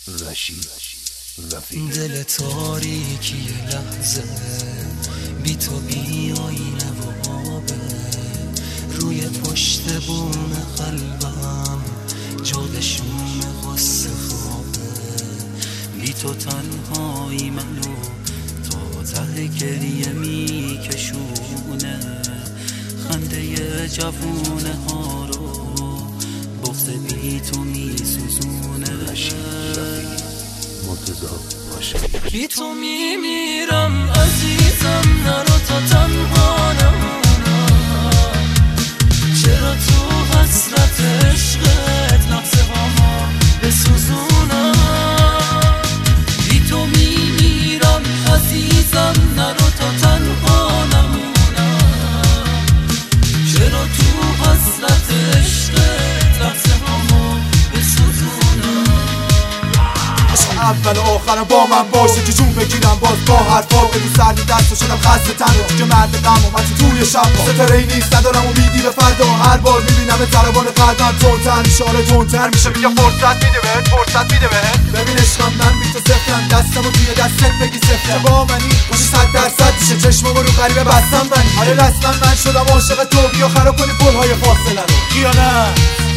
رشید رفیق. دل تاریکی لحظه بی تو بی آینه و آبه، روی پشت بوم قلبم جادشون غصه خوابه. بی تو تنهایی منو تا ته گریه میکشونه، خنده جوونه ها رو بغض بی تو میسوزونه. رشید رفیق مرتضی باشه. بی تو میمیرم عزیزم، نرو تا تنها نمونم. چرا تو حسرت عشقت لحظه هاما بسوزونم. بی تو میمیرم عزیزم، نرو تا تنها نمونم. چرا تو حسرت عشقت لحظه هاما بسوزونم. اول و آخرم با من باشه که جون بگیرم باز با حرفا. بدون سر دست شدم خسته تن و دیگه مرد غم اومد توی شب. ستاره ای نیست ندارم امیدی به فردا، هر بار میبینم ضربان قلبم تندتر میشه، آره تندتر میشه. میگه فرصت میده بهت، فرصت میده بهت. ببین عشقم من بی تو صفرم، دستمو توی دستت بگی صفر. با منی خوشی 100% میشه، چشممو رو غریبه بستم بنی. آره رسما من شدم عاشق تو، بیا خراب کنی پل‌های فاصله رو. خیانت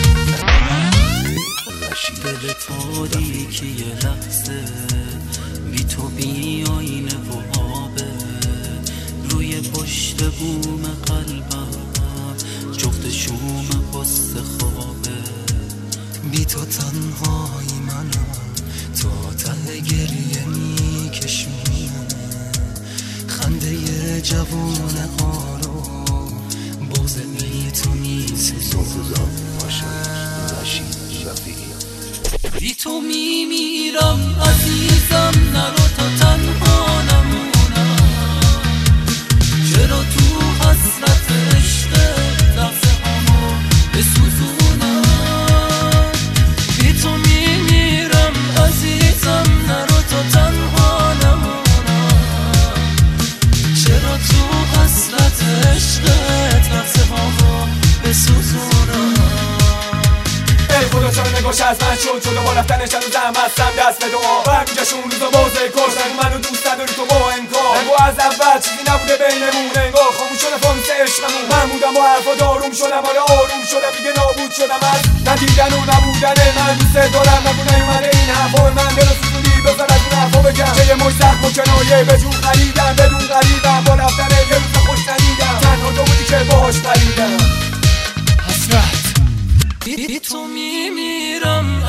دل تاریکی یه لحظه بی تو بی آینه و آبه، روی پشت بوم قلبم جفت شوم قصه خوابه. بی تو تنهایی منو تا ته گریه میکشونه، خنده جوونه ها رو بغض بی تو میسوزونه. رشید رفیق. بی تو میمیرم عزیزم، نرو تا تنها نمونم. چرا تو حسرت عشقت لحظه هامو بسوزونم. بی تو میمیرم عزیزم، نرو تا تنها نمونم. چرا تو حسرت عشقت لحظه هامو بسوزونم. خدا چرا نگاش از من شد با رفتنش هنوزم هستم دست به دعا. برمیگشت اون روزا بازه کار، نگو منو دوست نداری تو با انکار. نگو از اول چیزی نبوده بینمون، انگار خاموش شده فانوس عشقمون. من بودم با حرفات آروم شدم، آره آروم شدم دیگه نابود شدم از ندیدن و نبودنه. من دوست دارم نگو نیومده این حرفا به من، دل و سوزوندی بذار از اون حرفا بگم که یه مش زخم و کنایه به جون خریدم. بدون غریبم با رفتن یه روز خوش ندیدم، تنها تو بودی که باهاش خریدم. بی تو میمیرم